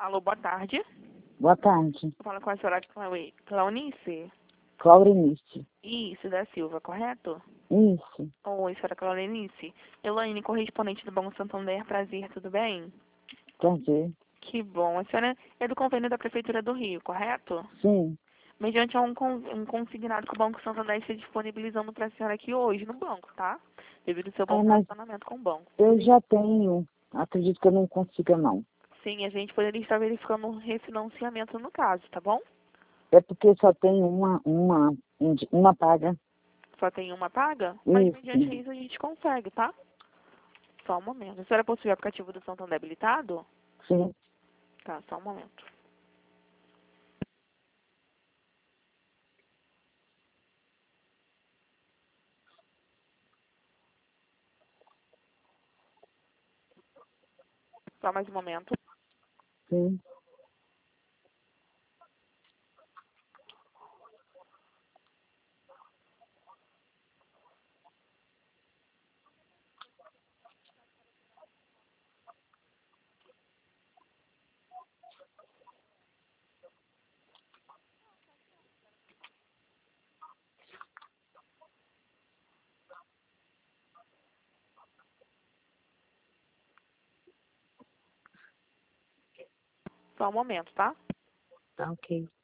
Alô, boa tarde. Boa tarde. Fala com a senhora Claunice. Claurinice. Isso, da Silva, correto? Isso. Oi, senhora Claunice. Elaine, correspondente do Banco Santander, prazer, tudo bem? Prazer. Que bom. A senhora é do convênio da Prefeitura do Rio, correto? Sim. Mediante um consignado que o Banco Santander está disponibilizando para a senhora aqui hoje no banco, tá? Devido ao seu bom Mas relacionamento com o banco. eu já tenho. Acredito que eu não consiga, não. Sim, a gente poderia estar verificando um refinanciamento no caso, tá bom? É porque só tem uma paga. Só tem uma paga? Mas mediante Isso. isso a gente consegue, tá? Só um momento. A senhora possui o aplicativo do Santander habilitado? Sim. Tá, só um momento. Só mais um momento. Sim. Só um momento, tá? Tá ok.